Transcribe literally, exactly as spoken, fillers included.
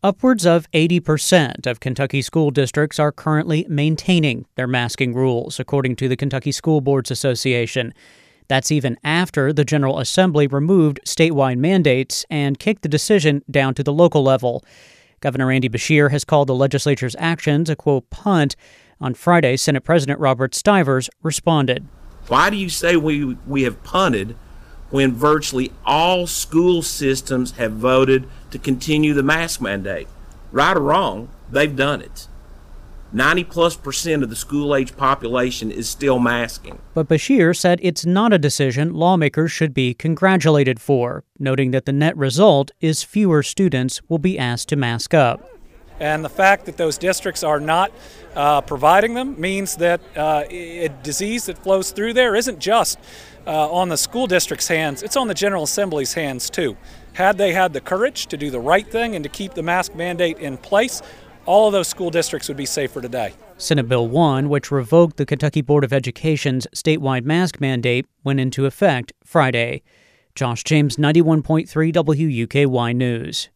Upwards of eighty percent of Kentucky school districts are currently maintaining their masking rules, according to the Kentucky School Boards Association. That's even after the General Assembly removed statewide mandates and kicked the decision down to the local level. Governor Andy Beshear has called the legislature's actions a, quote, punt. On Friday, Senate President Robert Stivers responded. Why do you say we, we have punted when virtually all school systems have voted to continue the mask mandate? Right or wrong, they've done it. ninety plus percent of the school-age population is still masking. But Beshear said it's not a decision lawmakers should be congratulated for, noting that the net result is fewer students will be asked to mask up. And the fact that those districts are not uh, providing them means that uh, a disease that flows through there isn't just uh, on the school district's hands, it's on the General Assembly's hands too. Had they had the courage to do the right thing and to keep the mask mandate in place, all of those school districts would be safer today. Senate Bill one, which revoked the Kentucky Board of Education's statewide mask mandate, went into effect Friday. Josh James, ninety-one point three W U K Y News.